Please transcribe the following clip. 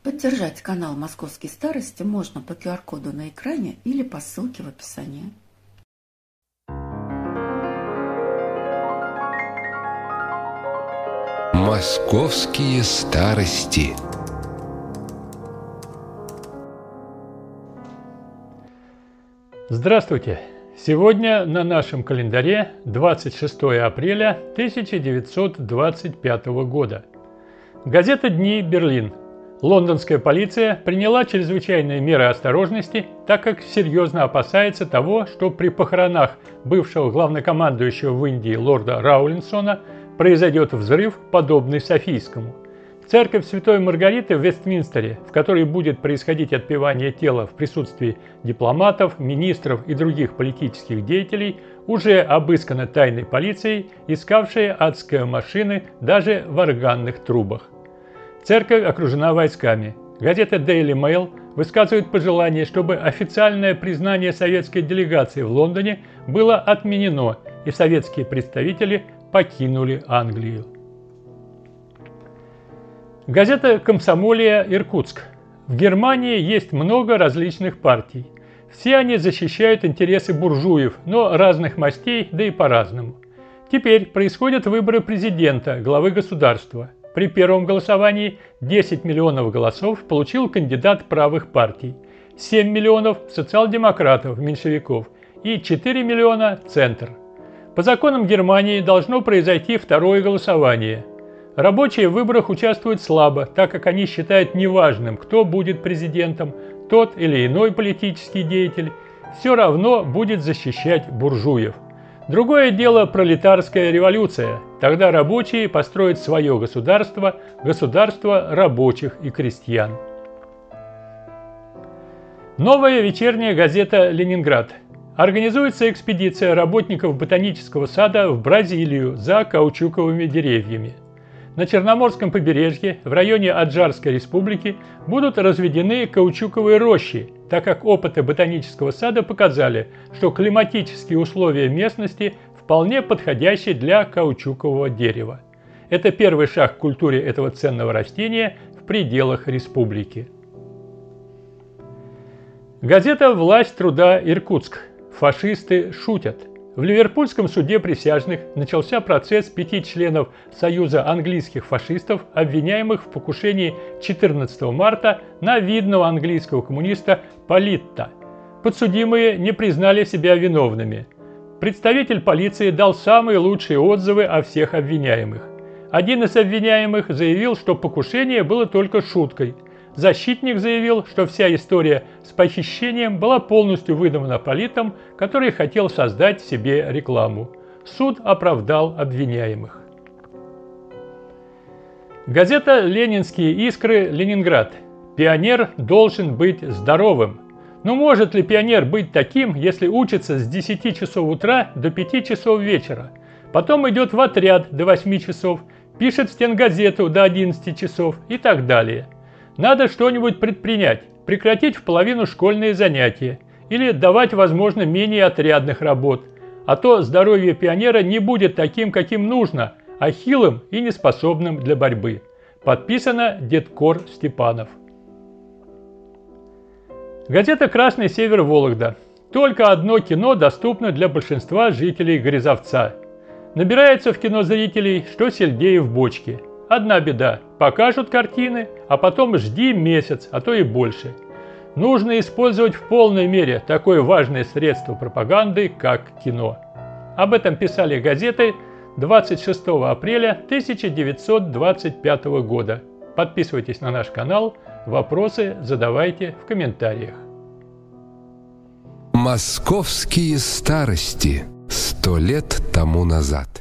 Поддержать канал «Московские старости» можно по QR-коду на экране или по ссылке в описании. Московские старости. Здравствуйте! Сегодня на нашем календаре 26 апреля 1925 года. Газета «Дни. Берлин». Лондонская полиция приняла чрезвычайные меры осторожности, так как серьезно опасается того, что при похоронах бывшего главнокомандующего в Индии лорда Раулинсона произойдет взрыв, подобный Софийскому. Церковь Святой Маргариты в Вестминстере, в которой будет происходить отпевание тела в присутствии дипломатов, министров и других политических деятелей, уже обыскана тайной полицией, искавшей адские машины даже в органных трубах. Церковь окружена войсками. Газета Daily Mail высказывает пожелание, чтобы официальное признание советской делегации в Лондоне было отменено, и советские представители покинули Англию. Газета «Комсомолия. Иркутск». В Германии есть много различных партий. Все они защищают интересы буржуев, но разных мастей, да и по-разному. Теперь происходят выборы президента, главы государства. При первом голосовании 10 миллионов голосов получил кандидат правых партий, 7 миллионов социал-демократов, меньшевиков и 4 миллиона – центр. По законам Германии должно произойти второе голосование. Рабочие в выборах участвуют слабо, так как они считают неважным, кто будет президентом, тот или иной политический деятель, все равно будет защищать буржуев. Другое дело пролетарская революция. Тогда рабочие построят свое государство, государство рабочих и крестьян. Новая вечерняя газета «Ленинград». Организуется экспедиция работников ботанического сада в Бразилию за каучуковыми деревьями. На Черноморском побережье, в районе Аджарской республики, будут разведены каучуковые рощи, так как опыты ботанического сада показали, что климатические условия местности вполне подходящие для каучукового дерева. Это первый шаг к культуре этого ценного растения в пределах республики. Газета «Власть труда. Иркутск». Фашисты шутят. В Ливерпульском суде присяжных начался процесс 5 членов Союза английских фашистов, обвиняемых в покушении 14 марта на видного английского коммуниста Политта. Подсудимые не признали себя виновными. Представитель полиции дал самые лучшие отзывы о всех обвиняемых. Один из обвиняемых заявил, что покушение было только шуткой. Защитник заявил, что вся история с похищением была полностью выдумана Политом, который хотел создать себе рекламу. Суд оправдал обвиняемых. Газета «Ленинские искры. Ленинград». Пионер должен быть здоровым. Но может ли пионер быть таким, если учится с 10 часов утра до 5 часов вечера? Потом идет в отряд до 8 часов, пишет в стенгазету до 11 часов и так далее. Надо что-нибудь предпринять, прекратить в половину школьные занятия или давать, возможно, менее отрядных работ, а то здоровье пионера не будет таким, каким нужно, а хилым и неспособным для борьбы. Подписано Деткор Степанов. Газета «Красный север. Вологда». Только одно кино доступно для большинства жителей Грязовца. Набирается в кино зрителей, что сельдей в бочке. Одна беда – покажут картины, а потом жди месяц, а то и больше. Нужно использовать в полной мере такое важное средство пропаганды, как кино. Об этом писали газеты 26 апреля 1925 года. Подписывайтесь на наш канал, вопросы задавайте в комментариях. Московские старости. 100 лет тому назад.